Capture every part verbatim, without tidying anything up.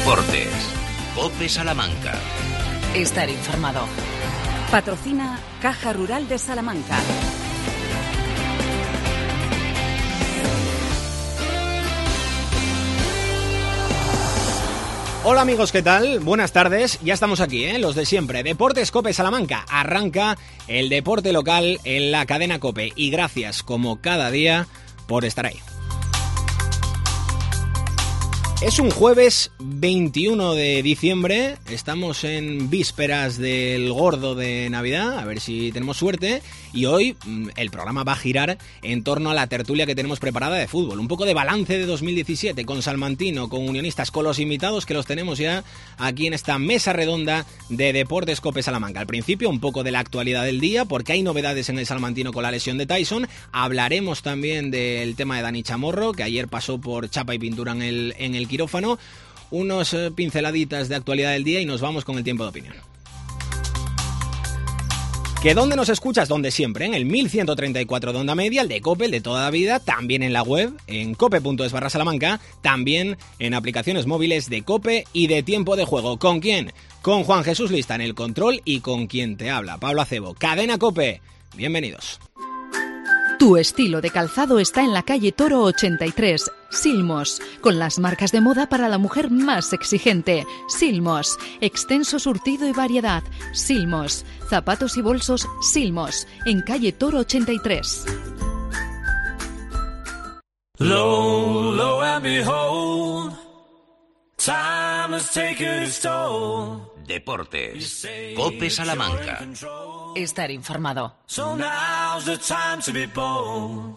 Deportes. COPE Salamanca. Estar informado. Patrocina Caja Rural de Salamanca. Hola amigos, ¿qué tal? Buenas tardes, ya estamos aquí, ¿eh? Los de siempre. Deportes COPE Salamanca. Arranca el deporte local en la cadena COPE. Y gracias, como cada día, por estar ahí. Es un jueves veintiuno de diciembre, estamos en vísperas del gordo de Navidad, a ver si tenemos suerte, y hoy el programa va a girar en torno a la tertulia que tenemos preparada de fútbol, un poco de balance de dos mil diecisiete con Salmantino, con Unionistas, con los invitados que los tenemos ya aquí en esta mesa redonda de Deportes COPE Salamanca. Al principio un poco de la actualidad del día, porque hay novedades en el Salmantino con la lesión de Tyson, hablaremos también del tema de Dani Chamorro, que ayer pasó por chapa y pintura en el, en el quirófano, unos eh, pinceladitas de actualidad del día y nos vamos con el tiempo de opinión. ¿Que dónde nos escuchas? Donde siempre, en el mil ciento treinta y cuatro de onda media, el de COPE, el de toda la vida, también en la web, en cope.es barra Salamanca, también en aplicaciones móviles de COPE y de Tiempo de Juego. ¿Con quién? Con Juan Jesús Lista en el control y con quien te habla, Pablo Acebo. Cadena COPE, bienvenidos. Tu estilo de calzado está en la calle Toro ochenta y tres, Silmos, con las marcas de moda para la mujer más exigente. Silmos, extenso surtido y variedad. Silmos, zapatos y bolsos Silmos, en calle Toro ochenta y tres. Low, low and behold, time has taken its toll. Deportes. COPE Salamanca. Estar informado. So now's the time to be bold.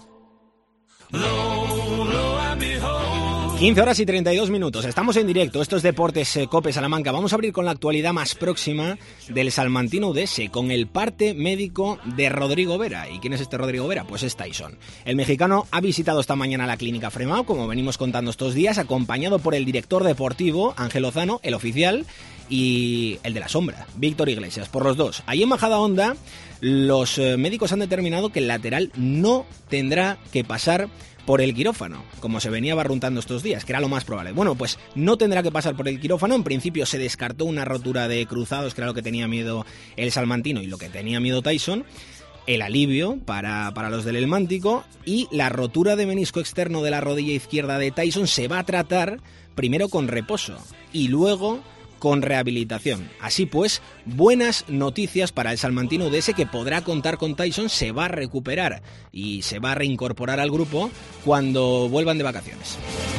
Low, low and behold. quince horas y treinta y dos minutos. Estamos en directo. Esto es Deportes eh, COPE Salamanca. Vamos a abrir con la actualidad más próxima del Salmantino U D S, con el parte médico de Rodrigo Vera. ¿Y quién es este Rodrigo Vera? Pues es Tyson. El mexicano ha visitado esta mañana la clínica Fremau, como venimos contando estos días, acompañado por el director deportivo, Ángel Lozano, el oficial, y el de la sombra, Víctor Iglesias, por los dos. Ahí en Majadahonda, los eh, médicos han determinado que el lateral no tendrá que pasar por el quirófano, como se venía barruntando estos días, que era lo más probable. Bueno, pues no tendrá que pasar por el quirófano. En principio se descartó una rotura de cruzados, que era lo que tenía miedo el salmantino y lo que tenía miedo Tyson. El alivio para, para los del Elmántico, y la rotura de menisco externo de la rodilla izquierda de Tyson se va a tratar primero con reposo y luego con rehabilitación. Así pues, buenas noticias para el Salmantino U D S, que podrá contar con Tyson, se va a recuperar y se va a reincorporar al grupo cuando vuelvan de vacaciones.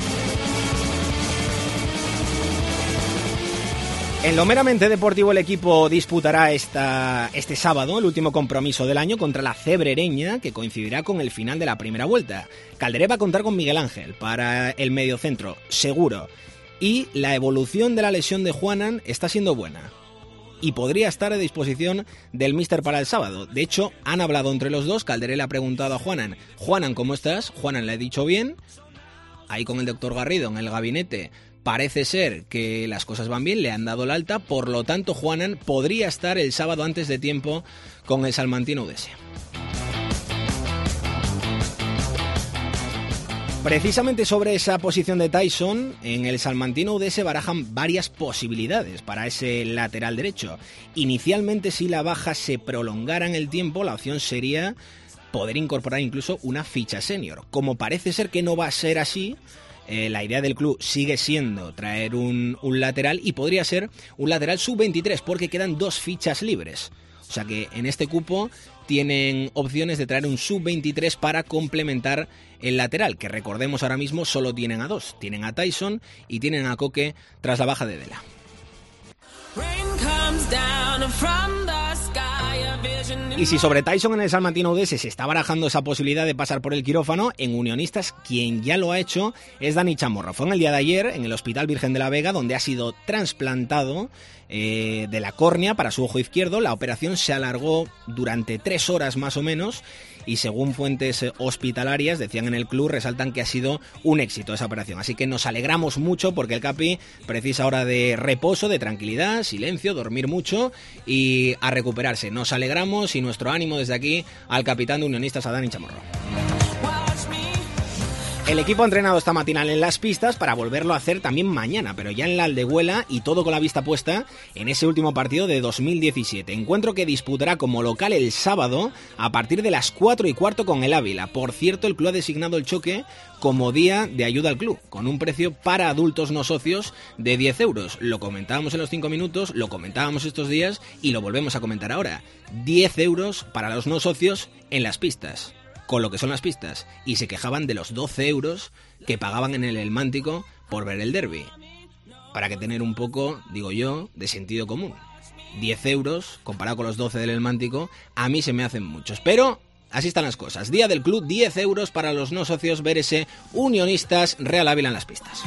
En lo meramente deportivo, el equipo disputará esta, este sábado el último compromiso del año contra la Cebrereña, que coincidirá con el final de la primera vuelta. Calderé va a contar con Miguel Ángel para el mediocentro, seguro. Y la evolución de la lesión de Juanan está siendo buena y podría estar a disposición del míster para el sábado. De hecho, han hablado entre los dos. Calderé le ha preguntado a Juanan: Juanan, ¿cómo estás? Juanan le ha dicho bien. Ahí con el doctor Garrido en el gabinete parece ser que las cosas van bien, le han dado el alta. Por lo tanto, Juanan podría estar el sábado antes de tiempo con el Salmantino U D S. Precisamente sobre esa posición de Tyson, en el Salmantino U D S barajan varias posibilidades para ese lateral derecho. Inicialmente, si la baja se prolongara en el tiempo, la opción sería poder incorporar incluso una ficha senior. Como parece ser que no va a ser así, eh, la idea del club sigue siendo traer un, un lateral, y podría ser un lateral sub veintitrés, porque quedan dos fichas libres. O sea que en este cupo tienen opciones de traer un sub veintitrés para complementar el lateral, que recordemos ahora mismo solo tienen a dos. Tienen a Tyson y tienen a Coque tras la baja de Dela. Y si sobre Tyson en el Salmantino U D S se está barajando esa posibilidad de pasar por el quirófano, en Unionistas quien ya lo ha hecho es Dani Chamorro. Fue en el día de ayer en el Hospital Virgen de la Vega, donde ha sido trasplantado eh, de la córnea para su ojo izquierdo. La operación se alargó durante tres horas más o menos, y según fuentes hospitalarias, decían en el club, resaltan que ha sido un éxito esa operación. Así que nos alegramos mucho, porque el Capi precisa ahora de reposo, de tranquilidad, silencio, dormir mucho y a recuperarse. Nos alegramos, y nuestro ánimo desde aquí al capitán de Unionistas, a Dani Chamorro. El equipo ha entrenado esta matinal en las pistas para volverlo a hacer también mañana, pero ya en la Aldehuela y todo con la vista puesta en ese último partido de dos mil diecisiete. Encuentro que disputará como local el sábado a partir de las cuatro y cuarto con el Ávila. Por cierto, el club ha designado el choque como día de ayuda al club, con un precio para adultos no socios de diez euros. Lo comentábamos en los cinco minutos, lo comentábamos estos días y lo volvemos a comentar ahora. diez euros para los no socios en las pistas, con lo que son las pistas, y se quejaban de los doce euros que pagaban en el El Mántico por ver el derbi. Para que tener un poco, digo yo, de sentido común. diez euros, comparado con los doce del El Mántico, a mí se me hacen muchos, pero así están las cosas. Día del club, diez euros para los no socios ver ese Unionistas Real Ávila en las pistas.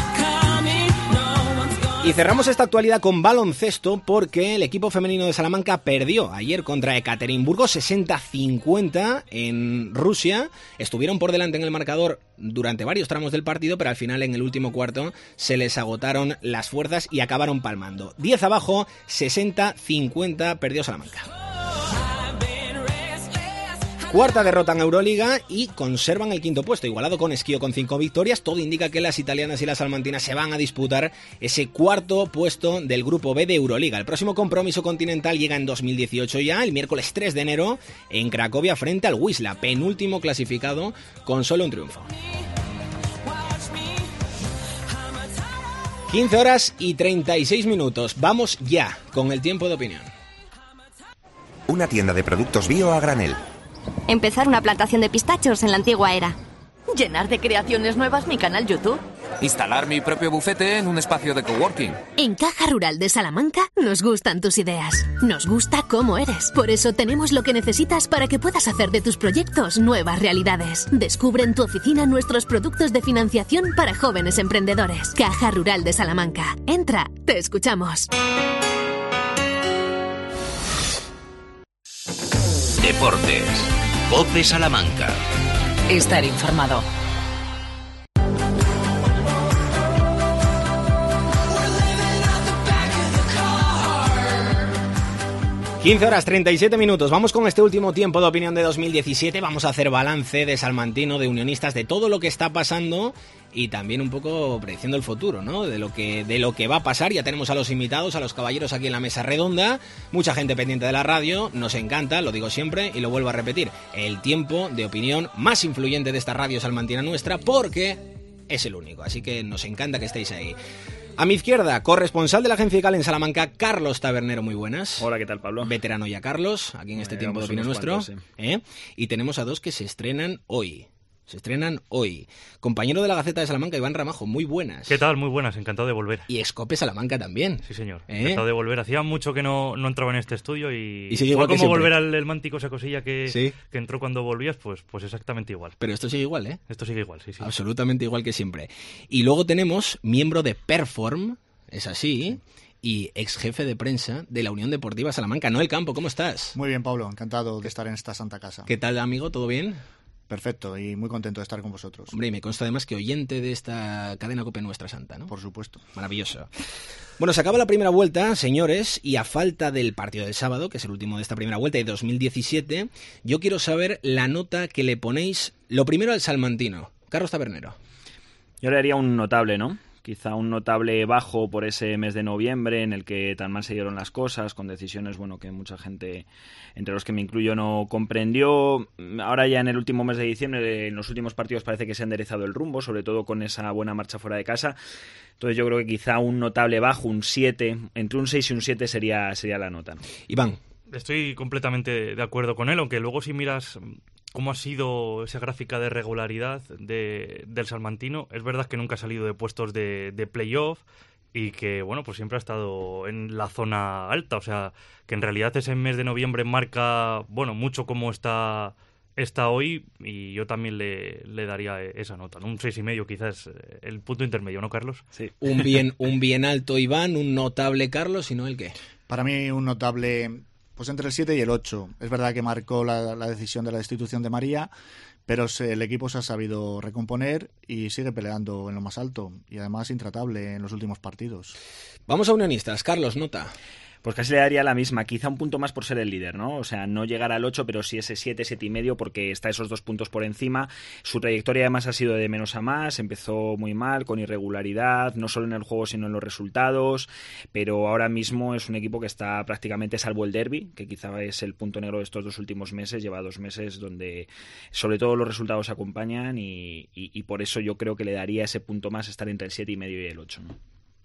Y cerramos esta actualidad con baloncesto porque el equipo femenino de Salamanca perdió ayer contra Ekaterimburgo sesenta a cincuenta en Rusia. Estuvieron por delante en el marcador durante varios tramos del partido, pero al final en el último cuarto se les agotaron las fuerzas y acabaron palmando. diez abajo, sesenta a cincuenta perdió Salamanca. Cuarta derrota en Euroliga y conservan el quinto puesto, igualado con Schio con cinco victorias. Todo indica que las italianas y las salmantinas se van a disputar ese cuarto puesto del grupo B de Euroliga. El próximo compromiso continental llega en dos mil dieciocho ya, el miércoles tres de enero, en Cracovia frente al Wisla, penúltimo clasificado con solo un triunfo. quince horas y treinta y seis minutos. Vamos ya con el tiempo de opinión. Una tienda de productos bio a granel. Empezar una plantación de pistachos en la antigua era. Llenar de creaciones nuevas mi canal YouTube. Instalar mi propio bufete en un espacio de coworking. En Caja Rural de Salamanca nos gustan tus ideas. Nos gusta cómo eres. Por eso tenemos lo que necesitas para que puedas hacer de tus proyectos nuevas realidades. Descubre en tu oficina nuestros productos de financiación para jóvenes emprendedores. Caja Rural de Salamanca. Entra, te escuchamos. Deportes. COPE Salamanca. Estar informado. quince horas treinta y siete minutos. Vamos con este último tiempo de opinión de dos mil diecisiete. Vamos a hacer balance de Salmantino, de Unionistas, de todo lo que está pasando y también un poco prediciendo el futuro, ¿no? De lo que de lo que va a pasar. Ya tenemos a los invitados, a los caballeros aquí en la mesa redonda. Mucha gente pendiente de la radio. Nos encanta, lo digo siempre y lo vuelvo a repetir. El tiempo de opinión más influyente de esta radio salmantina nuestra, porque es el único. Así que nos encanta que estéis ahí. A mi izquierda, corresponsal de la agencia ICAL en Salamanca, Carlos Tabernero, muy buenas. Hola, ¿qué tal, Pablo? Veterano ya, Carlos, aquí en este eh, tiempo de opinión nuestro. Cuantos, sí. ¿eh? Y tenemos a dos que se estrenan hoy. Se estrenan hoy. Compañero de la Gaceta de Salamanca, Iván Ramajo, muy buenas. ¿Qué tal? Muy buenas, encantado de volver. Y Escope Salamanca también. Sí, señor. ¿Eh? Encantado de volver. Hacía mucho que no, no entraba en este estudio y... Y sigue igual fue que como siempre. volver al El Mántico, esa cosilla que, ¿Sí? que entró cuando volvías, pues, pues exactamente igual. Pero esto sigue igual, ¿eh? Esto sigue igual, sí, sí. Absolutamente igual que siempre. Y luego tenemos miembro de Perform, es así, y ex jefe de prensa de la Unión Deportiva Salamanca, Noel Campo, ¿cómo estás? Muy bien, Pablo, encantado de estar en esta santa casa. ¿Qué tal, amigo? ¿Todo bien? Perfecto, y muy contento de estar con vosotros. Hombre, y me consta además que oyente de esta cadena COPE Nuestra Santa, ¿no? Por supuesto. Maravilloso. Bueno, se acaba la primera vuelta, señores, y a falta del partido del sábado, que es el último de esta primera vuelta de dos mil diecisiete, yo quiero saber la nota que le ponéis, lo primero al salmantino. Carlos Tabernero. Yo le daría un notable, ¿no? Quizá un notable bajo por ese mes de noviembre en el que tan mal se dieron las cosas, con decisiones, bueno, que mucha gente, entre los que me incluyo, no comprendió. Ahora ya en el último mes de diciembre, en los últimos partidos parece que se ha enderezado el rumbo, sobre todo con esa buena marcha fuera de casa. Entonces yo creo que quizá un notable bajo, un siete, entre un seis y un siete sería, sería la nota, ¿no? Iván. Estoy completamente de acuerdo con él, aunque luego si miras cómo ha sido esa gráfica de regularidad de, del salmantino, es verdad que nunca ha salido de puestos de, de playoff y que, bueno, pues siempre ha estado en la zona alta, o sea, que en realidad ese mes de noviembre marca, bueno, mucho cómo está, está hoy, y yo también le, le daría esa nota, ¿no? Un seis y medio quizás, el punto intermedio, ¿no, Carlos? Sí. Un bien, un bien alto Iván, un notable Carlos, y no el qué. Para mí un notable... Pues entre el siete y el ocho. Es verdad que marcó la, la decisión de la destitución de María, pero se, el equipo se ha sabido recomponer y sigue peleando en lo más alto y además intratable en los últimos partidos. Vamos a Unionistas. Carlos, nota. Pues casi le daría la misma, quizá un punto más por ser el líder, ¿no? O sea, no llegar al ocho, pero sí ese siete, siete y medio, porque está esos dos puntos por encima. Su trayectoria además ha sido de menos a más, empezó muy mal, con irregularidad, no solo en el juego sino en los resultados, pero ahora mismo es un equipo que está prácticamente, salvo el derbi, que quizá es el punto negro de estos dos últimos meses, lleva dos meses donde sobre todo los resultados acompañan y, y, y por eso yo creo que le daría ese punto más estar entre el siete y medio y el ocho, ¿no?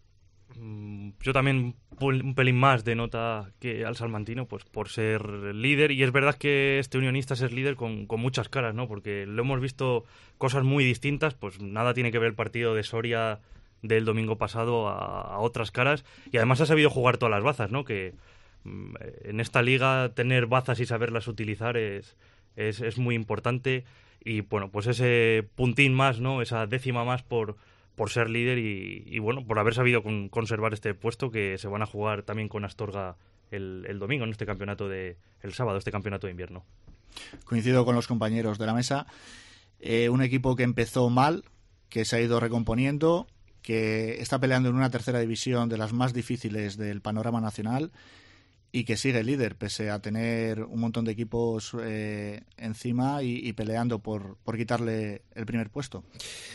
Yo también un pelín más de nota que al salmantino, pues por ser líder, y es verdad que este Unionistas es líder con, con muchas caras, ¿no? Porque lo hemos visto cosas muy distintas, pues nada tiene que ver el partido de Soria del domingo pasado a, a otras caras, y además ha sabido jugar todas las bazas, ¿no? Que en esta liga tener bazas y saberlas utilizar es, es, es muy importante, y bueno, pues ese puntín más, ¿no? Esa décima más por por ser líder y, y bueno, por haber sabido con, conservar este puesto, que se van a jugar también con Astorga el, el domingo en este campeonato de el sábado, este campeonato de invierno. Coincido con los compañeros de la mesa. Eh, un equipo que empezó mal, que se ha ido recomponiendo, que está peleando en una tercera división de las más difíciles del panorama nacional y que sigue líder, pese a tener un montón de equipos eh, encima y, y peleando por, por quitarle el primer puesto.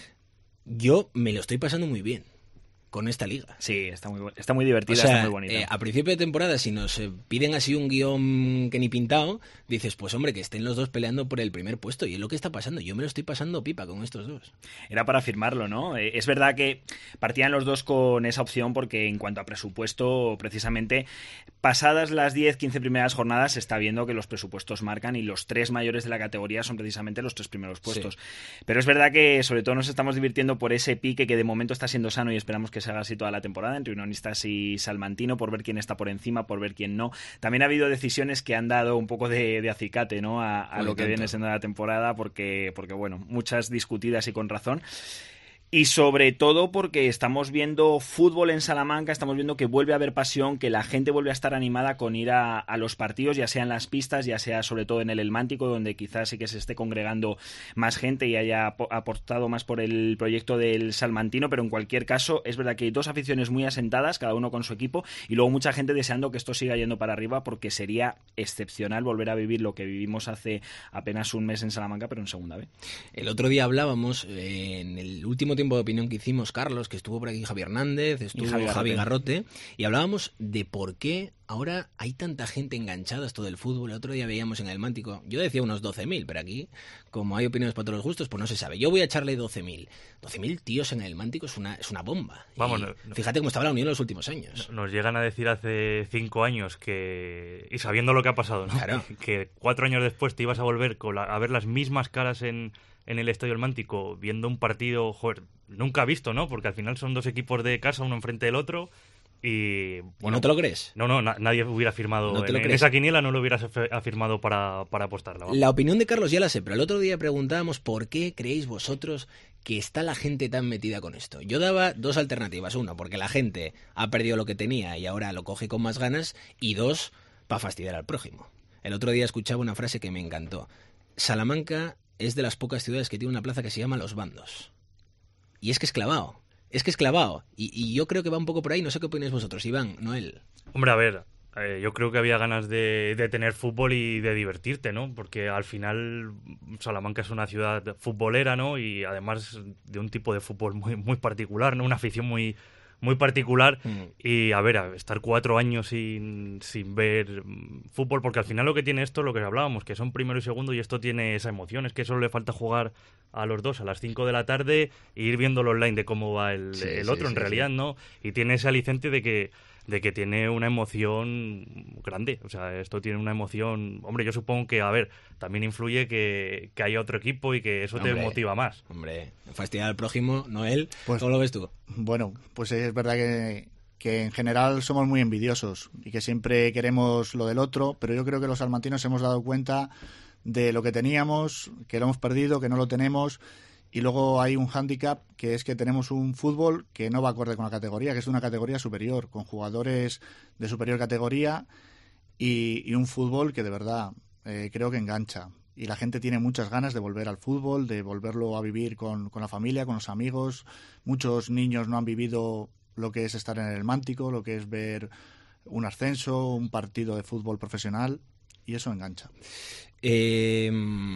Yo me lo estoy pasando muy bien con esta liga. Sí, está muy, está muy divertida, o sea, está muy bonita. Eh, a principio de temporada, si nos eh, piden así un guión que ni pintado, dices, pues hombre, que estén los dos peleando por el primer puesto. Y es lo que está pasando. Yo me lo estoy pasando pipa con estos dos. Era para firmarlo, ¿no? Eh, es verdad que partían los dos con esa opción porque en cuanto a presupuesto, precisamente, pasadas las diez, quince primeras jornadas, se está viendo que los presupuestos marcan y los tres mayores de la categoría son precisamente los tres primeros puestos. Sí. Pero es verdad que sobre todo nos estamos divirtiendo por ese pique que de momento está siendo sano y esperamos que se haga así toda la temporada entre Unionistas y Salmantino, por ver quién está por encima, por ver quién no. También ha habido decisiones que han dado un poco de, de acicate, ¿no? a, a lo que tanto. viene siendo la temporada, porque, porque bueno, muchas discutidas y con razón. Y sobre todo porque estamos viendo fútbol en Salamanca, estamos viendo que vuelve a haber pasión, que la gente vuelve a estar animada con ir a, a los partidos, ya sea en las pistas, ya sea sobre todo en el Elmántico, donde quizás sí que se esté congregando más gente y haya aportado más por el proyecto del salmantino, pero en cualquier caso es verdad que hay dos aficiones muy asentadas, cada uno con su equipo, y luego mucha gente deseando que esto siga yendo para arriba, porque sería excepcional volver a vivir lo que vivimos hace apenas un mes en Salamanca, pero en segunda B. El otro día hablábamos, eh, en el último tiempo de opinión que hicimos, Carlos, que estuvo por aquí Javier Hernández, estuvo Javi Garrote. Javi Garrote, y hablábamos de por qué ahora hay tanta gente enganchada a esto del fútbol. El otro día veíamos en el Mántico, yo decía unos doce mil, pero aquí, como hay opiniones para todos los gustos, pues no se sabe. Yo voy a echarle doce mil. doce mil tíos en el Mántico es una, es una bomba. Vamos, no, no, fíjate cómo estaba la Unión en los últimos años. Nos llegan a decir hace cinco años que, y sabiendo lo que ha pasado, ¿no? Claro. Que cuatro años después te ibas a volver con la, a ver las mismas caras en, en el Estadio El Mántico, viendo un partido, joder, nunca visto, ¿no? Porque al final son dos equipos de casa, uno enfrente del otro. Y bueno, ¿no te lo crees? No, no, na- nadie hubiera firmado ¿No te en, lo en crees? esa quiniela, no lo hubieras afirmado para, para apostarla. ¿Vamos? La opinión de Carlos ya la sé, pero el otro día preguntábamos por qué creéis vosotros que está la gente tan metida con esto. Yo daba dos alternativas. Uno, porque la gente ha perdido lo que tenía y ahora lo coge con más ganas. Y dos, para fastidiar al prójimo. El otro día escuchaba una frase que me encantó. Salamanca es de las pocas ciudades que tiene una plaza que se llama Los Bandos. Y es que es clavado. Es que es clavado. Y, y yo creo que va un poco por ahí. No sé qué opináis vosotros, Iván, Noel. Hombre, a ver, eh, yo creo que había ganas de, de tener fútbol y de divertirte, ¿no? Porque al final Salamanca es una ciudad futbolera, ¿no? Y además de un tipo de fútbol muy, muy particular, ¿no? Una afición muy, muy particular. Mm. Y a ver, a estar cuatro años sin, sin ver fútbol, porque al final lo que tiene esto, lo que hablábamos, que son primero y segundo, y esto tiene esa emoción, es que solo le falta jugar a los dos a las cinco de la tarde e ir viéndolo online de cómo va el, sí, el otro, sí, en sí, realidad, sí. ¿no? Y tiene ese aliciente de que de que tiene una emoción grande, o sea, esto tiene una emoción, hombre, yo supongo que, a ver, también influye que, que haya otro equipo y que eso hombre, te motiva más. Hombre, fastidiar al prójimo, Noel, pues, ¿cómo lo ves tú? Bueno, pues es verdad que, que en general somos muy envidiosos y que siempre queremos lo del otro, pero yo creo que los salmantinos hemos dado cuenta de lo que teníamos, que lo hemos perdido, que no lo tenemos. Y luego hay un hándicap, que es que tenemos un fútbol que no va acorde con la categoría, que es una categoría superior, con jugadores de superior categoría y, y un fútbol que de verdad eh, creo que engancha. Y la gente tiene muchas ganas de volver al fútbol, de volverlo a vivir con, con la familia, con los amigos. Muchos niños no han vivido lo que es estar en el Mántico, lo que es ver un ascenso, un partido de fútbol profesional, y eso engancha. Eh,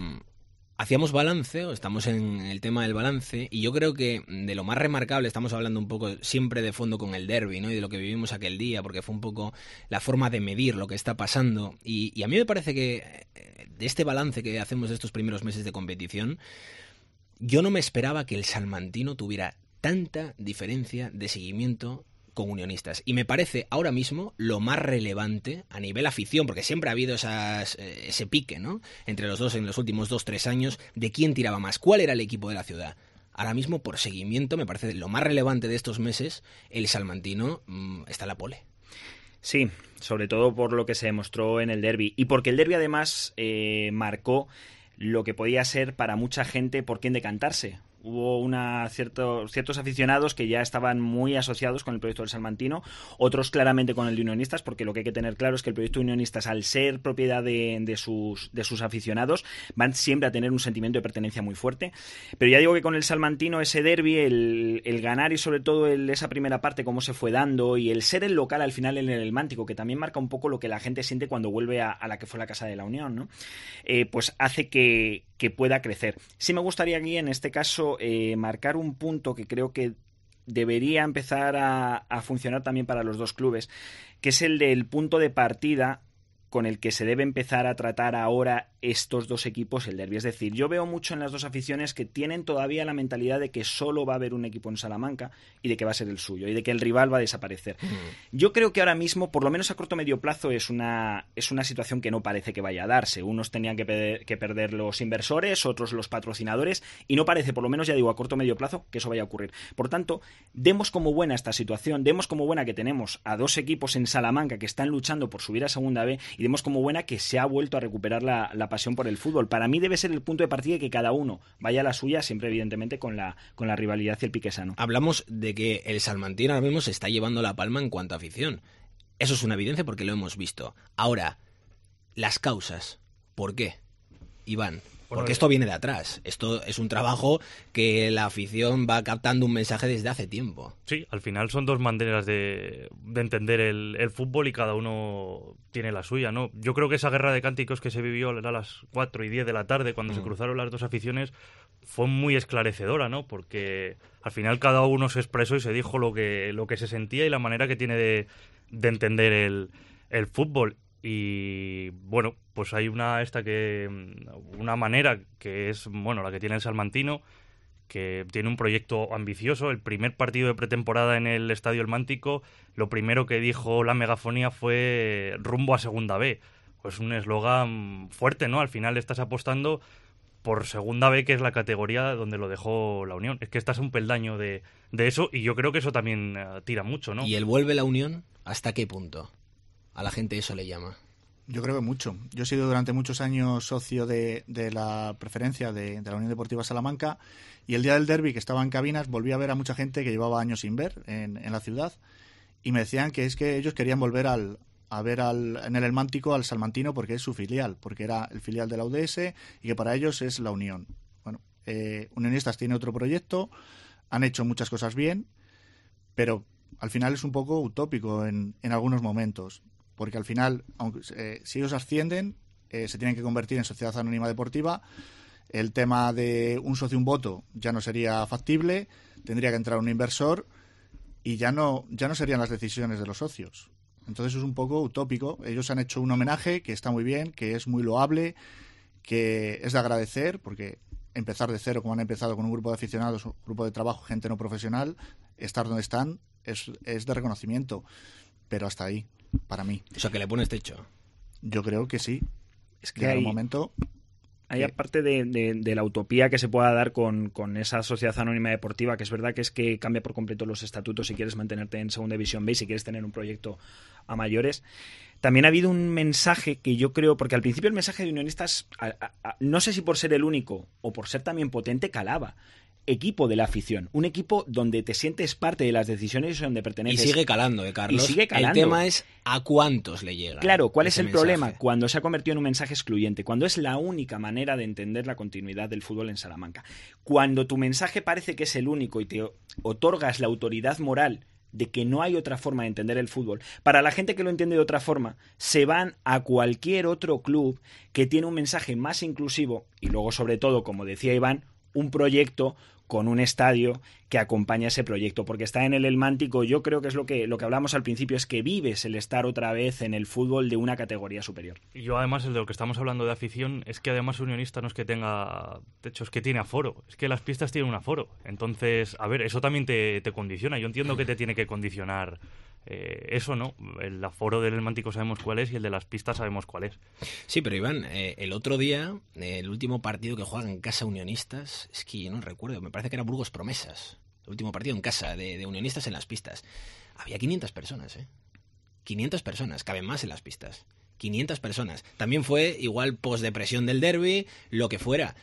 hacíamos balance, o estamos en el tema del balance, y yo creo que de lo más remarcable, estamos hablando un poco siempre de fondo con el derbi, ¿no? Y de lo que vivimos aquel día, porque fue un poco la forma de medir lo que está pasando, y, y a mí me parece que de este balance que hacemos de estos primeros meses de competición, yo no me esperaba que el salmantino tuviera tanta diferencia de seguimiento con Unionistas, y me parece ahora mismo lo más relevante a nivel afición, porque siempre ha habido esas, eh, ese pique, ¿no?, entre los dos en los últimos dos, tres años, de quién tiraba más, cuál era el equipo de la ciudad. Ahora mismo, por seguimiento, me parece lo más relevante de estos meses, el salmantino mmm, está en la pole. Sí, sobre todo por lo que se demostró en el derbi, y porque el derbi además eh, marcó lo que podía ser para mucha gente por quién decantarse. Hubo una cierto, ciertos aficionados que ya estaban muy asociados con el proyecto del salmantino, otros claramente con el de Unionistas, porque lo que hay que tener claro es que el proyecto de Unionistas, al ser propiedad de, de, sus, de sus aficionados, van siempre a tener un sentimiento de pertenencia muy fuerte. Pero ya digo que con el salmantino, ese derbi, el, el ganar y sobre todo el, esa primera parte, cómo se fue dando, y el ser el local al final en el Mántico, que también marca un poco lo que la gente siente cuando vuelve a, a la que fue la Casa de la Unión, ¿no? Eh, pues hace que, que pueda crecer. Sí me gustaría aquí, en este caso, Eh, marcar un punto que creo que debería empezar a, a funcionar también para los dos clubes, que es el del punto de partida con el que se debe empezar a tratar ahora estos dos equipos, el derbi. Es decir, yo veo mucho en las dos aficiones que tienen todavía la mentalidad de que solo va a haber un equipo en Salamanca y de que va a ser el suyo y de que el rival va a desaparecer. Mm. Yo creo que ahora mismo, por lo menos a corto o medio plazo, es una, es una situación que no parece que vaya a darse. Unos tenían que, pe- que perder los inversores, otros los patrocinadores, y no parece, por lo menos ya digo, a corto o medio plazo, que eso vaya a ocurrir. Por tanto, demos como buena esta situación, demos como buena que tenemos a dos equipos en Salamanca que están luchando por subir a Segunda B, y demos como buena que se ha vuelto a recuperar la, la pasión por el fútbol. Para mí debe ser el punto de partida, que cada uno vaya a la suya, siempre evidentemente con la, con la rivalidad y el pique sano. Hablamos de que el salmantino ahora mismo se está llevando la palma en cuanto a afición. Eso es una evidencia porque lo hemos visto. Ahora, las causas. ¿Por qué, Iván? Porque esto viene de atrás. Esto es un trabajo que la afición va captando un mensaje desde hace tiempo. Sí, al final son dos maneras de, de entender el, el fútbol, y cada uno tiene la suya, ¿no? Yo creo que esa guerra de cánticos que se vivió a las cuatro y diez de la tarde, cuando mm. se cruzaron las dos aficiones, fue muy esclarecedora, ¿no? Porque al final cada uno se expresó y se dijo lo que, lo que se sentía y la manera que tiene de, de entender el, el fútbol. Y bueno, pues hay una esta que una manera que es, bueno, la que tiene el salmantino, que tiene un proyecto ambicioso. El primer partido de pretemporada en el Estadio El Mántico, lo primero que dijo la megafonía fue rumbo a Segunda B. Pues un eslogan fuerte, ¿no? Al final estás apostando por Segunda B, que es la categoría donde lo dejó la Unión. Es que estás a un peldaño de, de eso, y yo creo que eso también uh, tira mucho, ¿no? ¿Y el vuelve la Unión hasta qué punto? A la gente eso le llama. Yo creo que mucho. Yo he sido durante muchos años socio de, de la preferencia de, de la Unión Deportiva Salamanca, y el día del derbi, que estaba en cabinas, volví a ver a mucha gente que llevaba años sin ver en, en la ciudad, y me decían que es que ellos querían volver al, a ver al, en el Mántico al salmantino porque es su filial, porque era el filial de la U D S y que para ellos es la Unión. Bueno, eh, Unionistas tiene otro proyecto, han hecho muchas cosas bien, pero al final es un poco utópico en, en algunos momentos. Porque al final, aunque, eh, si ellos ascienden, eh, se tienen que convertir en sociedad anónima deportiva. El tema de un socio, un voto, ya no sería factible. Tendría que entrar un inversor y ya no, ya no serían las decisiones de los socios. Entonces es un poco utópico. Ellos han hecho un homenaje que está muy bien, que es muy loable, que es de agradecer, porque empezar de cero, como han empezado, con un grupo de aficionados, un grupo de trabajo, gente no profesional, estar donde están, es, es de reconocimiento. Pero hasta ahí, para mí. O sea, que le pones techo. Yo creo que sí. Es que hay un momento. Hay, aparte de, de, de la utopía que se pueda dar con, con esa sociedad anónima deportiva, que es verdad que es que cambia por completo los estatutos si quieres mantenerte en Segunda División B, si quieres tener un proyecto a mayores. También ha habido un mensaje que yo creo, porque al principio el mensaje de Unionistas, a, a, a, no sé si por ser el único o por ser también potente, calaba. Equipo de la afición, un equipo donde te sientes parte de las decisiones y donde perteneces. Y sigue calando, ¿eh, Carlos? Y sigue calando. El tema es a cuántos le llega. Claro, ¿cuál es el mensaje? problema? Cuando se ha convertido en un mensaje excluyente, cuando es la única manera de entender la continuidad del fútbol en Salamanca. Cuando tu mensaje parece que es el único y te otorgas la autoridad moral de que no hay otra forma de entender el fútbol. Para la gente que lo entiende de otra forma, se van a cualquier otro club que tiene un mensaje más inclusivo y luego, sobre todo, como decía Iván, un proyecto con un estadio que acompaña ese proyecto, porque está en el Elmántico. Yo creo que es lo que, lo que hablamos al principio, es que vives el estar otra vez en el fútbol de una categoría superior. Y yo además, de lo que estamos hablando de afición, es que además Unionista no es que tenga techo, es que tiene aforo, es que las pistas tienen un aforo. Entonces, a ver, eso también te, te condiciona. Yo entiendo que te tiene que condicionar eh, eso, ¿no? El aforo del Elmántico sabemos cuál es y el de las pistas sabemos cuál es. Sí, pero Iván, eh, el otro día, eh, el último partido que juegan en casa Unionistas, es que yo no recuerdo, me parece que era Burgos Promesas. El último partido en casa de, de Unionistas en las pistas. Había quinientas personas, ¿eh? quinientas personas, caben más en las pistas. quinientas personas. También fue igual posdepresión del derbi, lo que fuera.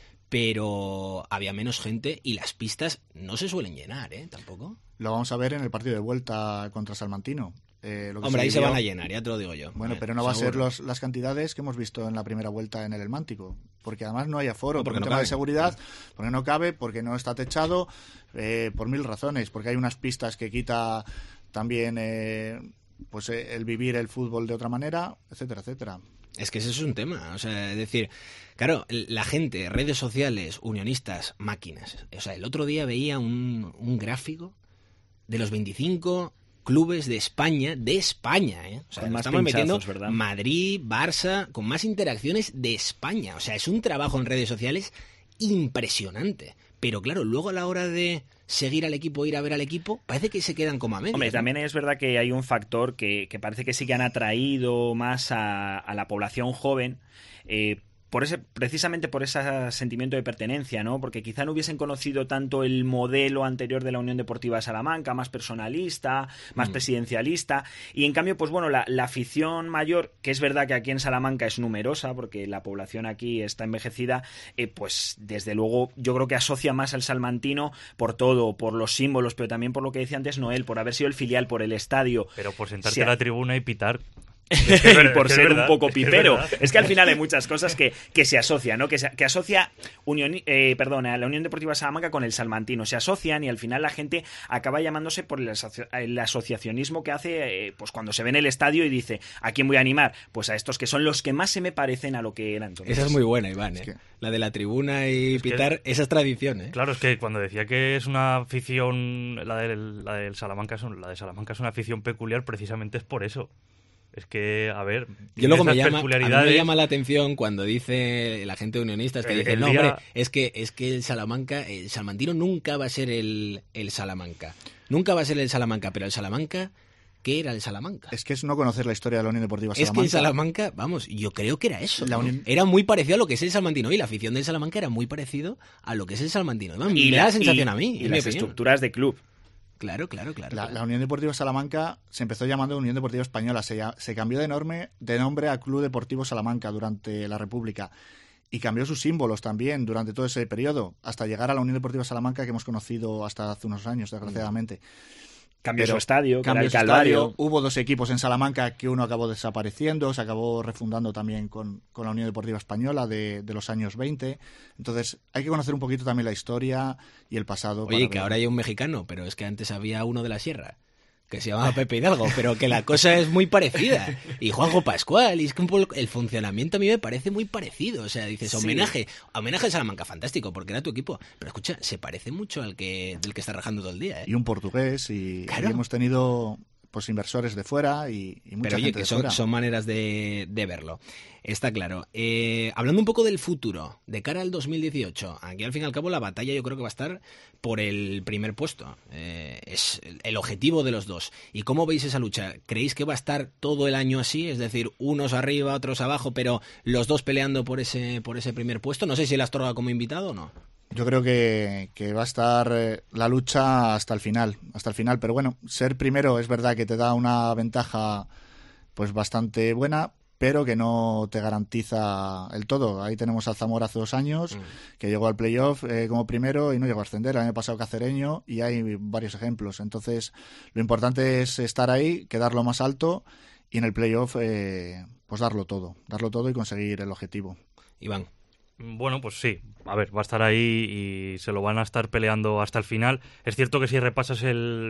Pero había menos gente y las pistas no se suelen llenar, ¿eh? Tampoco. Lo vamos a ver en el partido de vuelta contra Salmantino. Eh, lo que Hombre, se ahí vivió, se van a llenar, ya te lo digo yo. Bueno, eh, pero no va seguro. a ser los, las cantidades que hemos visto en la primera vuelta en el Elmántico. Porque además no hay aforo, no, por un no tema cabe. de seguridad, porque no cabe, porque no está techado, eh, por mil razones. Porque hay unas pistas que quita también eh, pues eh, el vivir el fútbol de otra manera, etcétera, etcétera. Es que ese es un tema, o sea, es decir, claro, la gente, redes sociales, unionistas, máquinas. O sea, el otro día veía un, un gráfico de los veinticinco clubes de España, de España, ¿eh? O sea, más estamos metiendo ¿verdad? Madrid, Barça, con más interacciones de España. O sea, es un trabajo en redes sociales impresionante. Pero claro, luego a la hora de seguir al equipo, ir a ver al equipo, parece que se quedan como a medias. Hombre, ¿no? también es verdad que hay un factor que, que parece que sí que han atraído más a, a la población joven, eh, por ese, precisamente por ese sentimiento de pertenencia, ¿no? Porque quizá no hubiesen conocido tanto el modelo anterior de la Unión Deportiva de Salamanca, más personalista, más mm. presidencialista, y en cambio, pues bueno, la, la afición mayor, que es verdad que aquí en Salamanca es numerosa, porque la población aquí está envejecida, eh, pues desde luego yo creo que asocia más al salmantino por todo, por los símbolos, pero también por lo que decía antes Noel, por haber sido el filial, por el estadio. Pero por sentarte a la tribuna y pitar. Es que es verdad, por es ser verdad, un poco pipero. es, es que al final hay muchas cosas que, que se asocian, ¿no? Que, se, que asocia Unión, eh, perdón, a la Unión Deportiva Salamanca con el salmantino. Se asocian y al final la gente acaba llamándose por el, asoci el asociacionismo que hace eh, pues cuando se ve en el estadio y dice, ¿a quién voy a animar? Pues a estos que son los que más se me parecen a lo que eran. Entonces, esa es muy buena, Iván, ¿eh? Es que... La de la tribuna y es pitar, que, esa es tradición, ¿eh? Claro, es que cuando decía que es una afición, la del, la del Salamanca, es un, la de Salamanca es una afición peculiar, precisamente es por eso. Es que, a ver, yo luego me llama, peculiaridades... a mí me llama la atención cuando dice la gente unionista que el, dice, el no, día... hombre, es que, es que el Salamanca, el salmantino nunca va a ser el, el Salamanca. Nunca va a ser el Salamanca, pero el Salamanca, ¿qué era el Salamanca? Es que es no conocer la historia de la Unión Deportiva Salamanca. Es que el Salamanca, vamos, yo creo que era eso. La Unión... Era muy parecido a lo que es el salmantino y la afición del Salamanca era muy parecido a lo que es el salmantino. Y, y me da la sensación y, a mí. Y las estructuras de club. Claro, claro, claro. La, claro. la Unión Deportiva Salamanca se empezó llamando Unión Deportiva Española, se, se cambió de, enorme, de nombre a Club Deportivo Salamanca durante la República y cambió sus símbolos también durante todo ese periodo, hasta llegar a la Unión Deportiva Salamanca que hemos conocido hasta hace unos años, desgraciadamente. Cambió Pero su estadio, cambió el su Calvario. Estadio. Hubo dos equipos en Salamanca que uno acabó desapareciendo, se acabó refundando también con, con la Unión Deportiva Española de, de los años veinte. Entonces hay que conocer un poquito también la historia y el pasado. Oye, que ver. ahora hay un mexicano, pero es que antes había uno de la Sierra, que se llamaba Pepe Hidalgo, pero que la cosa es muy parecida. Y Juanjo Pascual, y es que un poco el funcionamiento a mí me parece muy parecido. O sea, dices, homenaje, sí. homenaje a Salamanca, fantástico, porque era tu equipo. Pero escucha, se parece mucho al que del que está rajando todo el día, ¿eh? Y un portugués, y, claro. y hemos tenido pues inversores de fuera y, y mucha Pero oye, gente que de son, fuera. son maneras de, de verlo. Está claro. Eh, hablando un poco del futuro, de cara al dos mil dieciocho, aquí al fin y al cabo la batalla yo creo que va a estar por el primer puesto. Eh, es el objetivo de los dos. ¿Y cómo veis esa lucha? ¿Creéis que va a estar todo el año así? Es decir, unos arriba, otros abajo, pero los dos peleando por ese, por ese primer puesto. No sé si el Astorga como invitado o no. Yo creo que, que va a estar eh, la lucha hasta el final, hasta el final. Pero bueno, ser primero es verdad que te da una ventaja pues bastante buena, pero que no te garantiza el todo. Ahí tenemos al Zamora hace dos años, mm. que llegó al playoff eh, como primero y no llegó a ascender. El año pasado Cacereño, y hay varios ejemplos. Entonces, lo importante es estar ahí, quedar lo más alto y en el playoff eh, pues darlo todo, darlo todo y conseguir el objetivo. Iván. Bueno, pues sí, a ver, va a estar ahí y se lo van a estar peleando hasta el final. Es cierto que si repasas el,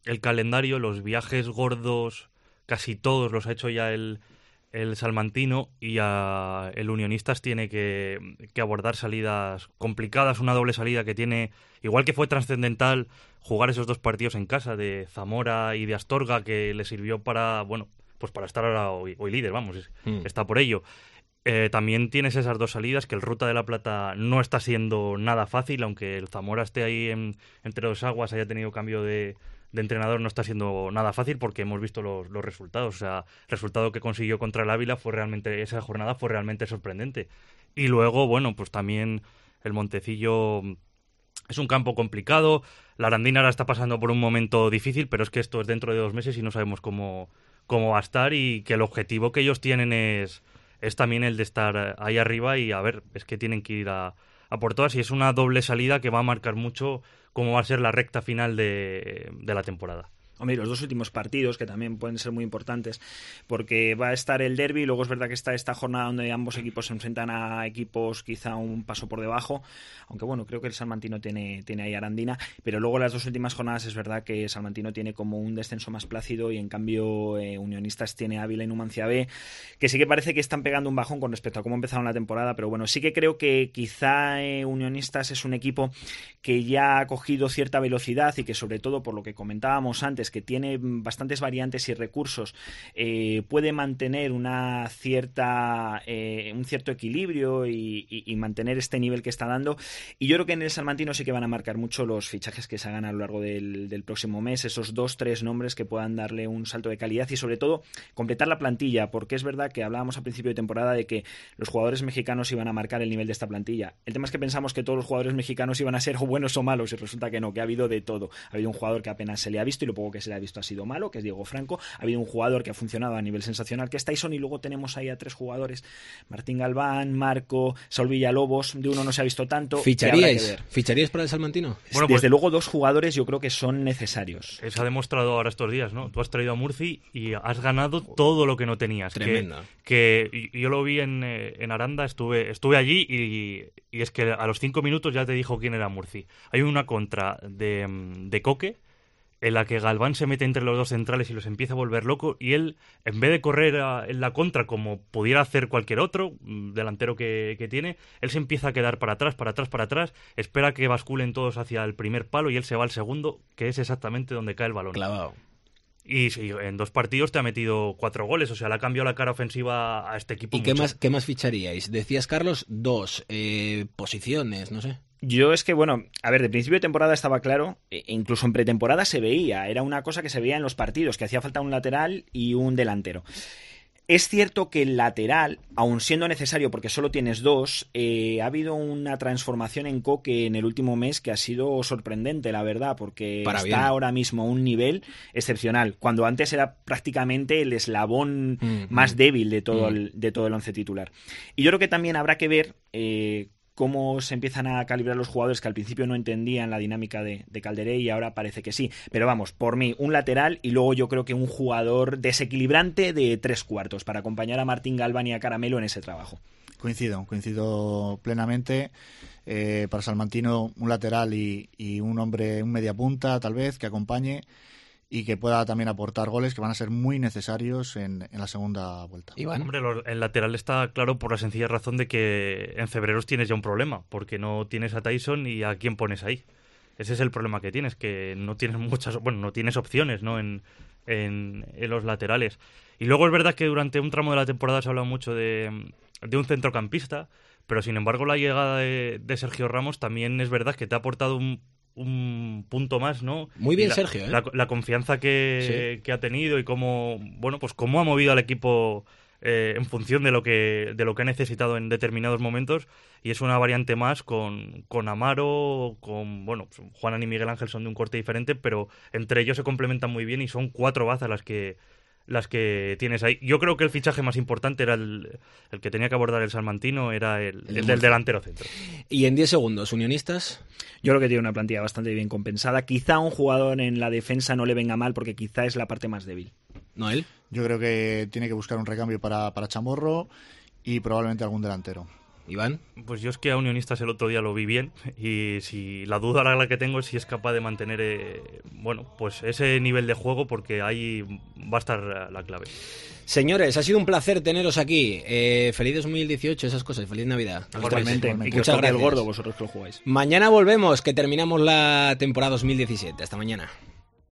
el calendario, los viajes gordos, casi todos los ha hecho ya el, el salmantino, y a, el Unionistas tiene que, que abordar salidas complicadas, una doble salida que tiene, igual que fue trascendental jugar esos dos partidos en casa de Zamora y de Astorga, que le sirvió para, bueno, pues para estar ahora hoy, hoy líder, vamos, mm. está por ello. Eh, también tienes esas dos salidas, que el Ruta de la Plata no está siendo nada fácil, aunque el Zamora esté ahí en, entre dos aguas, haya tenido cambio de, de entrenador, no está siendo nada fácil porque hemos visto los, los resultados. O sea, el resultado que consiguió contra el Ávila fue realmente, esa jornada fue realmente sorprendente. Y luego, bueno, pues también el Montecillo es un campo complicado, la Arandina ahora está pasando por un momento difícil, pero es que esto es dentro de dos meses y no sabemos cómo, cómo va a estar, y que el objetivo que ellos tienen es... es también el de estar ahí arriba, y a ver, es que tienen que ir a, a por todas, y es una doble salida que va a marcar mucho cómo va a ser la recta final de, de la temporada. Hombre, los dos últimos partidos, que también pueden ser muy importantes, porque va a estar el derbi, y luego es verdad que está esta jornada donde ambos equipos se enfrentan a equipos quizá un paso por debajo, aunque bueno, creo que el Salmantino tiene, tiene ahí Arandina, pero luego las dos últimas jornadas es verdad que Salmantino tiene como un descenso más plácido, y en cambio eh, Unionistas tiene Ávila y Numancia B, que sí que parece que están pegando un bajón con respecto a cómo empezaron la temporada, pero bueno, sí que creo que quizá eh, Unionistas es un equipo que ya ha cogido cierta velocidad, y que sobre todo por lo que comentábamos antes, que tiene bastantes variantes y recursos, eh, puede mantener una cierta eh, un cierto equilibrio y, y, y mantener este nivel que está dando. Y yo creo que en el Salmantino sí que van a marcar mucho los fichajes que se hagan a lo largo del, del próximo mes, esos dos, tres nombres que puedan darle un salto de calidad y sobre todo completar la plantilla, porque es verdad que hablábamos a principio de temporada de que los jugadores mexicanos iban a marcar el nivel de esta plantilla. El tema es que pensamos que todos los jugadores mexicanos iban a ser o buenos o malos, y resulta que no, que ha habido de todo. Ha habido un jugador que apenas se le ha visto, y lo poco que se le ha visto ha sido malo, que es Diego Franco. Ha habido un jugador que ha funcionado a nivel sensacional, que es Tyson, y luego tenemos ahí a tres jugadores, Martín Galván, Marco, Saúl Villalobos. De uno no se ha visto tanto. ¿Ficharíais? ¿Ficharíais para el Salmantino? Bueno, pues, desde luego dos jugadores yo creo que son necesarios. Se ha demostrado ahora estos días, ¿no? Tú has traído a Murci y has ganado todo lo que no tenías. Tremendo. Que, que yo lo vi en, en Aranda, estuve, estuve allí y, y es que a los cinco minutos ya te dijo quién era Murci. Hay una contra de, de Coque, en la que Galván se mete entre los dos centrales y los empieza a volver loco, y él, en vez de correr a, en la contra como pudiera hacer cualquier otro delantero que, que tiene, él se empieza a quedar para atrás, para atrás, para atrás, espera que basculen todos hacia el primer palo y él se va al segundo, que es exactamente donde cae el balón. Clavado. Y sí, en dos partidos te ha metido cuatro goles, o sea, le ha cambiado la cara ofensiva a este equipo. ¿Y mucho. qué más, qué más ficharíais? Decías, Carlos, dos eh, posiciones, no sé. Yo es que, bueno, a ver, de principio de temporada estaba claro, e incluso en pretemporada se veía, era una cosa que se veía en los partidos, que hacía falta un lateral y un delantero. Es cierto que el lateral, aun siendo necesario porque solo tienes dos, eh, ha habido una transformación en Coque en el último mes que ha sido sorprendente, la verdad, porque Para está bien. ahora mismo a un nivel excepcional, cuando antes era prácticamente el eslabón mm, más mm. débil de todo, mm. el, de todo el once titular. Y yo creo que también habrá que ver... Eh, cómo se empiezan a calibrar los jugadores que al principio no entendían la dinámica de, de Calderé, y ahora parece que sí. Pero vamos, por mí, un lateral y luego yo creo que un jugador desequilibrante de tres cuartos para acompañar a Martín Galván y a Caramelo en ese trabajo. Coincido, coincido plenamente. Eh, para Salmantino, un lateral y, y un hombre, un media punta tal vez, que acompañe y que pueda también aportar goles que van a ser muy necesarios en, en la segunda vuelta. Iván. Hombre, el lateral está claro por la sencilla razón de que en Cebreros tienes ya un problema, porque no tienes a Tyson y a quién pones ahí. Ese es el problema que tienes, que no tienes muchas, bueno, no tienes opciones, ¿no? En, en, en los laterales. Y luego es verdad que durante un tramo de la temporada se ha hablado mucho de, de un centrocampista, pero sin embargo la llegada de, de Sergio Ramos también es verdad que te ha aportado un un punto más, ¿no? Muy bien, la, Sergio, ¿eh? La, la confianza que, sí. que ha tenido y cómo, bueno, pues cómo ha movido al equipo eh, en función de lo que de lo que ha necesitado en determinados momentos, y es una variante más con, con Amaro, con, bueno, Juanan y Miguel Ángel son de un corte diferente, pero entre ellos se complementan muy bien y son cuatro bazas las que las que tienes ahí. Yo creo que el fichaje más importante era el, el que tenía que abordar el Salmantino, era el, el, el del delantero centro. Y en diez segundos, ¿Unionistas? Yo creo que tiene una plantilla bastante bien compensada. Quizá un jugador en la defensa no le venga mal, porque quizá es la parte más débil. ¿Noel? Yo creo que tiene que buscar un recambio para, para Chamorro y probablemente algún delantero. Iván. Pues yo es que a Unionistas el otro día lo vi bien y si la duda la que tengo es si es capaz de mantener eh, bueno, pues ese nivel de juego, porque ahí va a estar la clave. Señores, ha sido un placer teneros aquí. Eh, feliz dos mil dieciocho, esas cosas. Feliz Navidad. Igualmente. Y que os Muchas toque el gracias. gordo vosotros que lo jugáis. Mañana volvemos, que terminamos la temporada dos mil diecisiete. Hasta mañana.